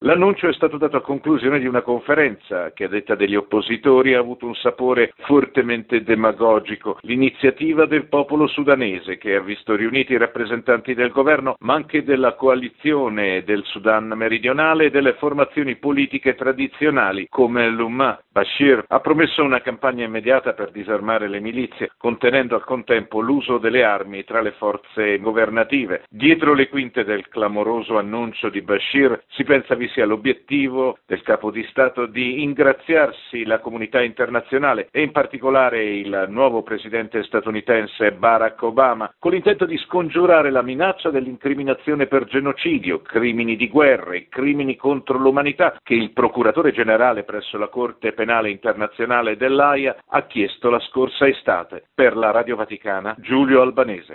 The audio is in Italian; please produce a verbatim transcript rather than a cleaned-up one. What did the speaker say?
L'annuncio è stato dato a conclusione di una conferenza che, a detta degli oppositori, ha avuto un sapore fortemente demagogico. L'iniziativa del popolo sudanese, che ha visto riuniti i rappresentanti del governo, ma anche della coalizione del Sudan meridionale e delle formazioni politiche tradizionali come l'Umma. Bashir ha promesso una campagna immediata per disarmare le milizie, contenendo al contempo l'uso delle armi tra le forze governative. Dietro le quinte del clamoroso annuncio di Bashir si pensa vi sia l'obiettivo del capo di Stato di ingraziarsi la comunità internazionale e in particolare il nuovo presidente statunitense Barack Obama, con l'intento di scongiurare la minaccia dell'incriminazione per genocidio, crimini di guerra e crimini contro l'umanità che il procuratore generale presso la Corte Penale Internazionale dell'Aia ha chiesto la scorsa estate. Per la Radio Vaticana, Giulio Albanese.